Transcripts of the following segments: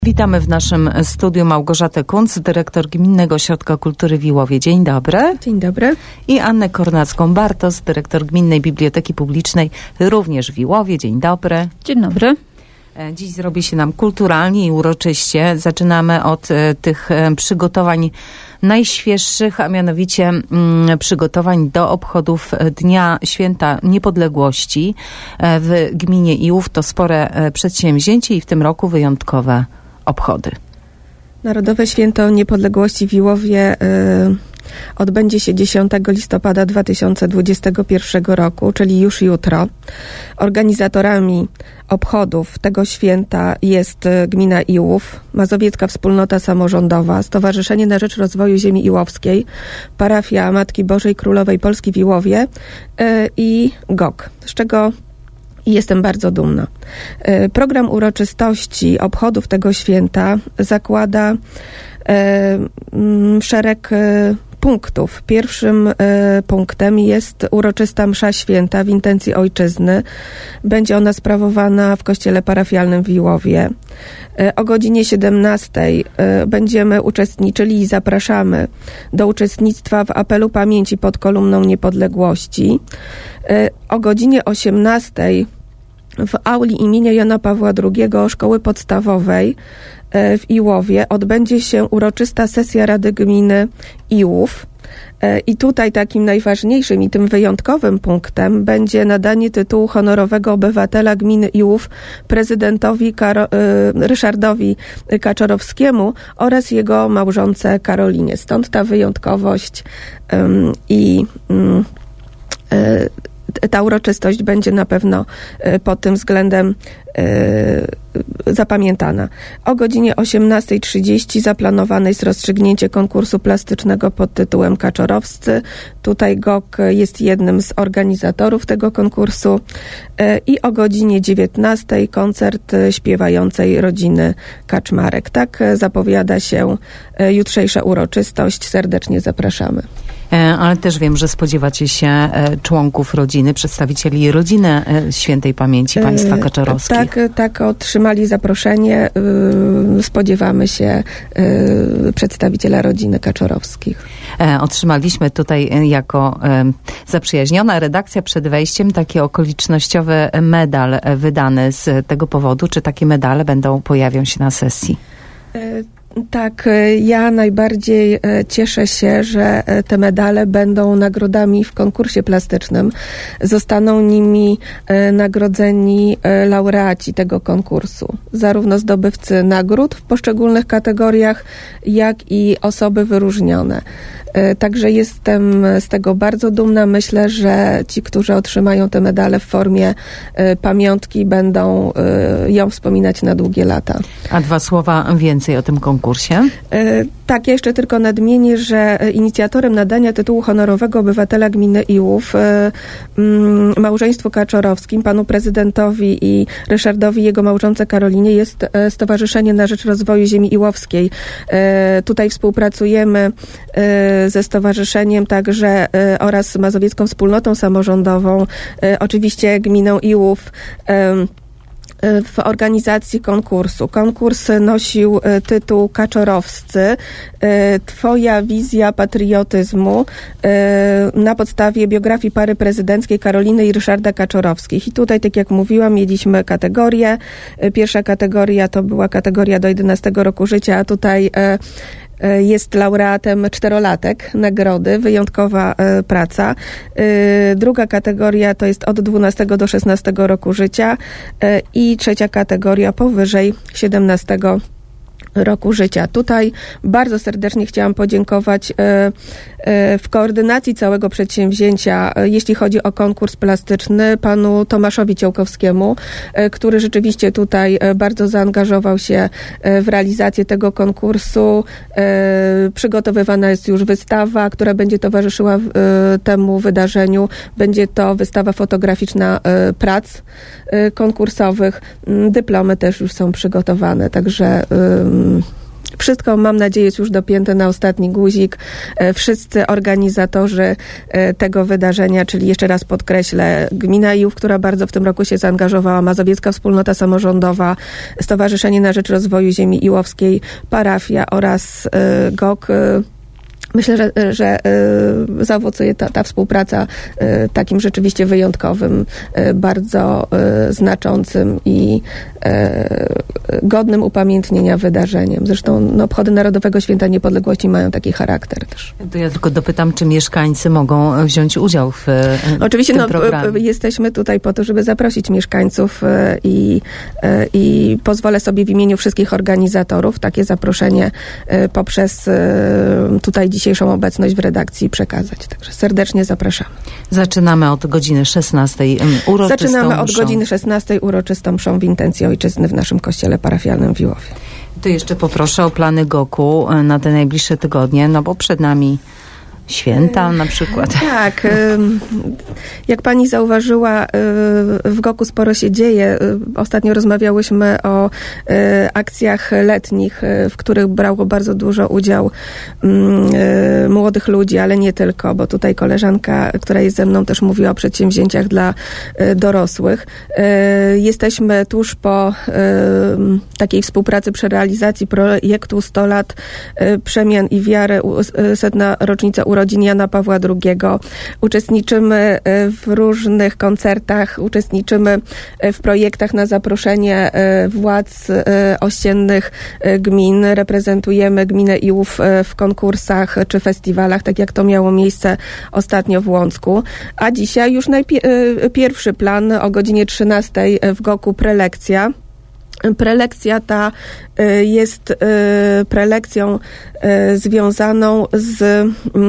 Witamy w naszym studiu Małgorzatę Kunc, dyrektor Gminnego Ośrodka Kultury w Iłowie. Dzień dobry. Dzień dobry. I Annę Kornacką-Bartos, dyrektor Gminnej Biblioteki Publicznej, również w Iłowie. Dzień dobry. Dzień dobry. Dziś zrobi się nam kulturalnie i uroczyście. Zaczynamy od tych przygotowań najświeższych, a mianowicie przygotowań do obchodów Dnia Święta Niepodległości w gminie Iłów. To spore przedsięwzięcie i w tym roku wyjątkowe obchody. Narodowe Święto Niepodległości w Iłowie odbędzie się 10 listopada 2021 roku, czyli już jutro. Organizatorami obchodów tego święta jest gmina Iłów, Mazowiecka Wspólnota Samorządowa, Stowarzyszenie na Rzecz Rozwoju Ziemi Iłowskiej, Parafia Matki Bożej Królowej Polski w Iłowie i GOK, z czego jestem bardzo dumna. Program uroczystości obchodów tego święta zakłada szereg punktów. Pierwszym punktem jest uroczysta msza święta w intencji ojczyzny. Będzie ona sprawowana w kościele parafialnym w Iłowie. O godzinie 17 będziemy uczestniczyli i zapraszamy do uczestnictwa w apelu pamięci pod kolumną niepodległości. O godzinie 18 w auli imienia Jana Pawła II Szkoły Podstawowej w Iłowie odbędzie się uroczysta sesja Rady Gminy Iłów. I tutaj takim najważniejszym i tym wyjątkowym punktem będzie nadanie tytułu honorowego obywatela gminy Iłów prezydentowi Ryszardowi Kaczorowskiemu oraz jego małżonce Karolinie. Stąd ta wyjątkowość i ta uroczystość będzie na pewno pod tym względem zapamiętana. O godzinie 18:30 zaplanowane jest rozstrzygnięcie konkursu plastycznego pod tytułem Kaczorowscy. Tutaj GOK jest jednym z organizatorów tego konkursu. I o godzinie 19:00 koncert śpiewającej rodziny Kaczmarek. Tak zapowiada się jutrzejsza uroczystość. Serdecznie zapraszamy. Ale też wiem, że spodziewacie się członków rodziny, przedstawicieli rodziny świętej pamięci państwa Kaczorowskich. Tak, otrzymali zaproszenie. Spodziewamy się przedstawiciela rodziny Kaczorowskich. Otrzymaliśmy tutaj jako zaprzyjaźniona redakcja przed wejściem taki okolicznościowy medal wydany z tego powodu. Czy takie medale pojawią się na sesji? Tak, ja najbardziej cieszę się, że te medale będą nagrodami w konkursie plastycznym. Zostaną nimi nagrodzeni laureaci tego konkursu. Zarówno zdobywcy nagród w poszczególnych kategoriach, jak i osoby wyróżnione. Także jestem z tego bardzo dumna. Myślę, że ci, którzy otrzymają te medale w formie pamiątki, będą ją wspominać na długie lata. A 2 słowa więcej o tym konkursie? Tak, ja jeszcze tylko nadmienię, że inicjatorem nadania tytułu honorowego obywatela gminy Iłów małżeństwu Kaczorowskim, panu prezydentowi i Ryszardowi i jego małżonce Karolinie jest Stowarzyszenie na Rzecz Rozwoju Ziemi Iłowskiej. Tutaj współpracujemy ze stowarzyszeniem także oraz Mazowiecką Wspólnotą Samorządową, oczywiście gminą Iłów, w organizacji konkursu. Konkurs nosił tytuł Kaczorowscy. Twoja wizja patriotyzmu na podstawie biografii pary prezydenckiej Karoliny i Ryszarda Kaczorowskich. I tutaj, tak jak mówiłam, mieliśmy kategorie. Pierwsza kategoria to była kategoria do 11 roku życia, a tutaj jest laureatem 4-latek nagrody, wyjątkowa praca. Druga kategoria to jest od 12 do 16 roku życia i trzecia kategoria powyżej 17 roku życia. Tutaj bardzo serdecznie chciałam podziękować w koordynacji całego przedsięwzięcia, jeśli chodzi o konkurs plastyczny, panu Tomaszowi Ciołkowskiemu, który rzeczywiście tutaj bardzo zaangażował się w realizację tego konkursu. Przygotowywana jest już wystawa, która będzie towarzyszyła temu wydarzeniu. Będzie to wystawa fotograficzna prac konkursowych. Dyplomy też już są przygotowane, także Wszystko, mam nadzieję, jest już dopięte na ostatni guzik. Wszyscy organizatorzy tego wydarzenia, czyli jeszcze raz podkreślę, Gmina Iłów, która bardzo w tym roku się zaangażowała, Mazowiecka Wspólnota Samorządowa, Stowarzyszenie na Rzecz Rozwoju Ziemi Iłowskiej, parafia oraz GOK. Myślę, że zaowocuje ta współpraca takim rzeczywiście wyjątkowym, bardzo znaczącym i godnym upamiętnienia wydarzeniem. Zresztą obchody Narodowego Święta Niepodległości mają taki charakter też. To ja tylko dopytam, czy mieszkańcy mogą wziąć udział w Oczywiście, tym programie? Jesteśmy tutaj po to, żeby zaprosić mieszkańców i pozwolę sobie w imieniu wszystkich organizatorów takie zaproszenie poprzez tutaj dzisiejszą obecność w redakcji przekazać. Także serdecznie zapraszamy. Zaczynamy od godziny 16 uroczystą Zaczynamy od mszą. godziny 16 uroczystą mszą w intencji ojczyzny w naszym kościele parafialnym w Iłowie. To jeszcze poproszę o plany GOK-u na te najbliższe tygodnie, no bo przed nami święta na przykład. Tak. Jak pani zauważyła, w GOK-u sporo się dzieje. Ostatnio rozmawiałyśmy o akcjach letnich, w których brało bardzo dużo udział młodych ludzi, ale nie tylko, bo tutaj koleżanka, która jest ze mną, też mówiła o przedsięwzięciach dla dorosłych. Jesteśmy tuż po takiej współpracy przy realizacji projektu 100 lat przemian i wiary, 100. rocznica urodzin Jana Pawła II. Uczestniczymy w różnych koncertach, uczestniczymy w projektach na zaproszenie władz ościennych gmin. Reprezentujemy gminę Iłów w konkursach czy festiwalach, tak jak to miało miejsce ostatnio w Łącku. A dzisiaj już pierwszy plan o godzinie 13 w GOK-u prelekcja. Prelekcja ta jest prelekcją związaną z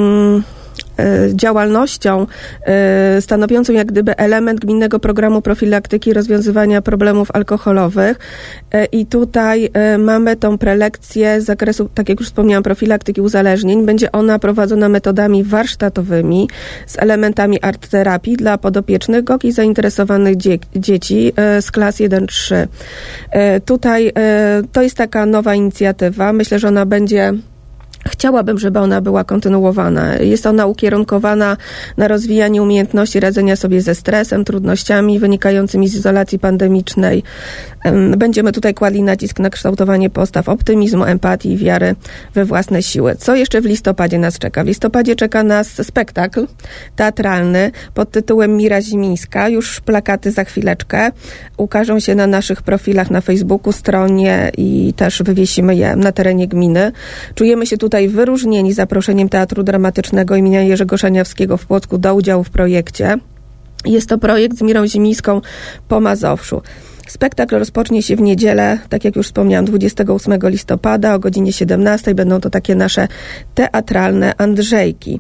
działalnością stanowiącą jak gdyby element gminnego programu profilaktyki i rozwiązywania problemów alkoholowych. I tutaj mamy tą prelekcję z zakresu, tak jak już wspomniałam, profilaktyki uzależnień. Będzie ona prowadzona metodami warsztatowymi z elementami art terapii dla podopiecznych GOK i zainteresowanych dzieci z klas 1-3. Tutaj to jest taka nowa inicjatywa. Myślę, że ona będzie... Chciałabym, żeby ona była kontynuowana. Jest ona ukierunkowana na rozwijanie umiejętności radzenia sobie ze stresem, trudnościami wynikającymi z izolacji pandemicznej. Będziemy tutaj kładli nacisk na kształtowanie postaw optymizmu, empatii i wiary we własne siły. Co jeszcze w listopadzie nas czeka? W listopadzie czeka nas spektakl teatralny pod tytułem Mira Zimińska. Już plakaty za chwileczkę ukażą się na naszych profilach na Facebooku, stronie i też wywiesimy je na terenie gminy. Czujemy się tutaj wyróżnieni zaproszeniem Teatru Dramatycznego imienia Jerzego Szaniawskiego w Płocku do udziału w projekcie. Jest to projekt z Mirą Zimińską po Mazowszu. Spektakl rozpocznie się w niedzielę, tak jak już wspomniałam, 28 listopada o godzinie 17. Będą to takie nasze teatralne Andrzejki.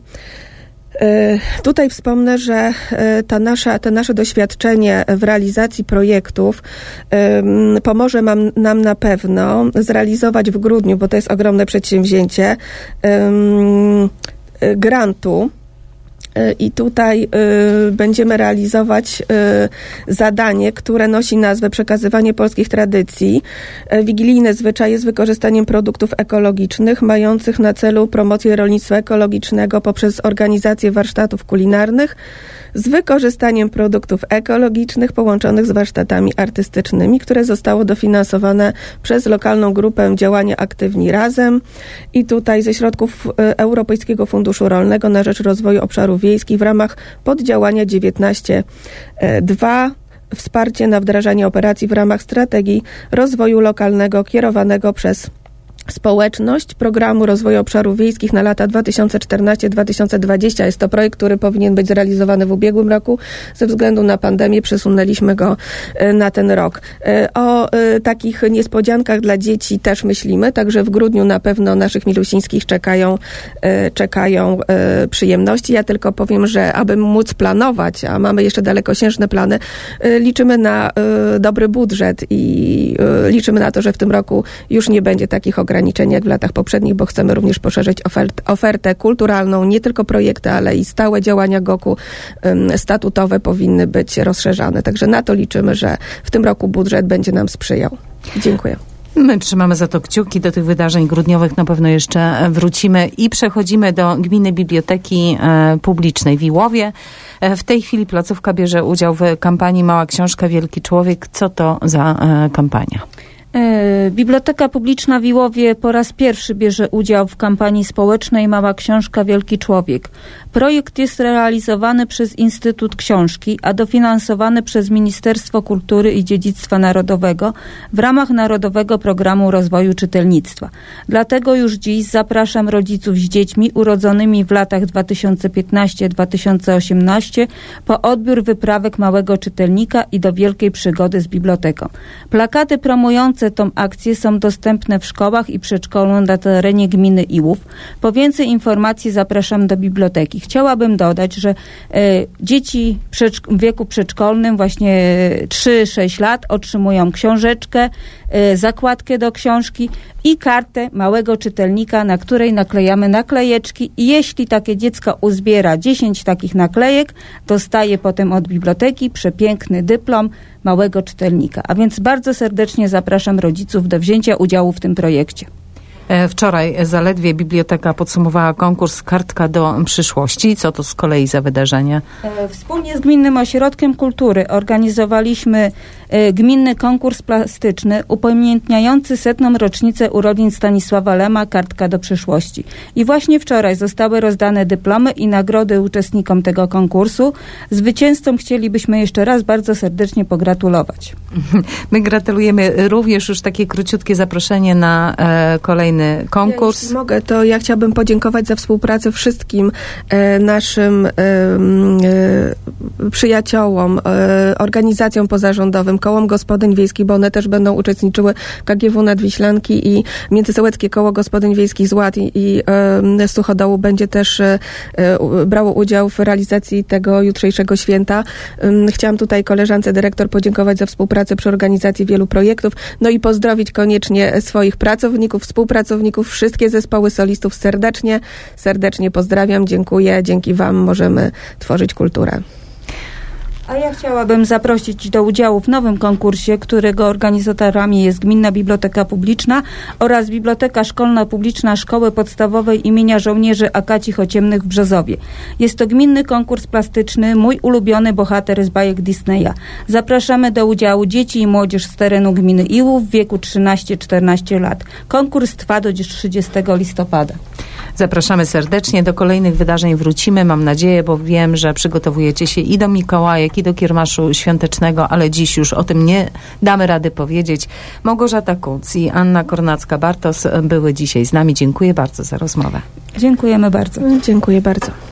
Tutaj wspomnę, że te nasze doświadczenie w realizacji projektów pomoże nam na pewno zrealizować w grudniu, bo to jest ogromne przedsięwzięcie, grantu. I tutaj będziemy realizować zadanie, które nosi nazwę Przekazywanie polskich tradycji. Wigilijne zwyczaje z wykorzystaniem produktów ekologicznych, mających na celu promocję rolnictwa ekologicznego poprzez organizację warsztatów kulinarnych z wykorzystaniem produktów ekologicznych połączonych z warsztatami artystycznymi, które zostało dofinansowane przez lokalną grupę działania Aktywni Razem i tutaj ze środków Europejskiego Funduszu Rolnego na rzecz Rozwoju Obszarów Wiejskich w ramach poddziałania 19.2 wsparcie na wdrażanie operacji w ramach strategii rozwoju lokalnego kierowanego przez społeczność Programu Rozwoju Obszarów Wiejskich na lata 2014-2020. Jest to projekt, który powinien być zrealizowany w ubiegłym roku. Ze względu na pandemię przesunęliśmy go na ten rok. O takich niespodziankach dla dzieci też myślimy, także w grudniu na pewno naszych milusińskich czekają przyjemności. Ja tylko powiem, że aby móc planować, a mamy jeszcze dalekosiężne plany, liczymy na dobry budżet i liczymy na to, że w tym roku już nie będzie takich ograniczeń jak w latach poprzednich, bo chcemy również poszerzyć ofertę kulturalną, nie tylko projekty, ale i stałe działania GOK-u statutowe powinny być rozszerzane. Także na to liczymy, że w tym roku budżet będzie nam sprzyjał. Dziękuję. My trzymamy za to kciuki. Do tych wydarzeń grudniowych na pewno jeszcze wrócimy i przechodzimy do Gminy Biblioteki Publicznej w Iłowie. W tej chwili placówka bierze udział w kampanii Mała Książka, Wielki Człowiek. Co to za kampania? Biblioteka Publiczna w Iłowie po raz pierwszy bierze udział w kampanii społecznej Mała Książka, Wielki Człowiek. Projekt jest realizowany przez Instytut Książki, a dofinansowany przez Ministerstwo Kultury i Dziedzictwa Narodowego w ramach Narodowego Programu Rozwoju Czytelnictwa. Dlatego już dziś zapraszam rodziców z dziećmi urodzonymi w latach 2015-2018 po odbiór wyprawek Małego Czytelnika i do wielkiej przygody z biblioteką. Plakaty promujące tą akcję są dostępne w szkołach i przedszkolu na terenie gminy Iłów. Po więcej informacji zapraszam do biblioteki. Chciałabym dodać, że dzieci w wieku przedszkolnym, właśnie 3-6 lat, otrzymują książeczkę, zakładkę do książki i kartę Małego Czytelnika, na której naklejamy naklejeczki i jeśli takie dziecko uzbiera 10 takich naklejek, dostaje potem od biblioteki przepiękny dyplom Małego Czytelnika. A więc bardzo serdecznie zapraszam rodziców do wzięcia udziału w tym projekcie. Wczoraj zaledwie biblioteka podsumowała konkurs Kartka do przyszłości. Co to z kolei za wydarzenie? Wspólnie z Gminnym Ośrodkiem Kultury organizowaliśmy gminny konkurs plastyczny upamiętniający 100. rocznicę urodzin Stanisława Lema, Kartka do przyszłości. I właśnie wczoraj zostały rozdane dyplomy i nagrody uczestnikom tego konkursu. Zwycięzcom chcielibyśmy jeszcze raz bardzo serdecznie pogratulować. My gratulujemy również. Już takie króciutkie zaproszenie na kolejny konkurs. Jeśli mogę, to ja chciałabym podziękować za współpracę wszystkim naszym przyjaciołom, organizacjom pozarządowym, kołom gospodyń wiejskich, bo one też będą uczestniczyły w KGW Nadwiślanki i Międzysołeckie Koło Gospodyń Wiejskich z Ład i Suchodołu będzie też brało udział w realizacji tego jutrzejszego święta. Chciałam tutaj koleżance dyrektor podziękować za współpracę przy organizacji wielu projektów, no i pozdrowić koniecznie swoich pracowników, współpracowników, wszystkie zespoły solistów serdecznie pozdrawiam, dziękuję, dzięki wam możemy tworzyć kulturę. A ja chciałabym zaprosić do udziału w nowym konkursie, którego organizatorami jest Gminna Biblioteka Publiczna oraz Biblioteka Szkolna Publiczna Szkoły Podstawowej imienia Żołnierzy AK Cichociemnych w Brzozowie. Jest to gminny konkurs plastyczny Mój ulubiony bohater z bajek Disneya. Zapraszamy do udziału dzieci i młodzież z terenu gminy Iłów w wieku 13-14 lat. Konkurs trwa do 30 listopada. Zapraszamy serdecznie. Do kolejnych wydarzeń wrócimy, mam nadzieję, bo wiem, że przygotowujecie się i do Mikołajek, i do Kiermaszu Świątecznego, ale dziś już o tym nie damy rady powiedzieć. Małgorzata Kuc i Anna Kornacka-Bartos były dzisiaj z nami. Dziękuję bardzo za rozmowę. Dziękujemy bardzo. Dziękuję bardzo.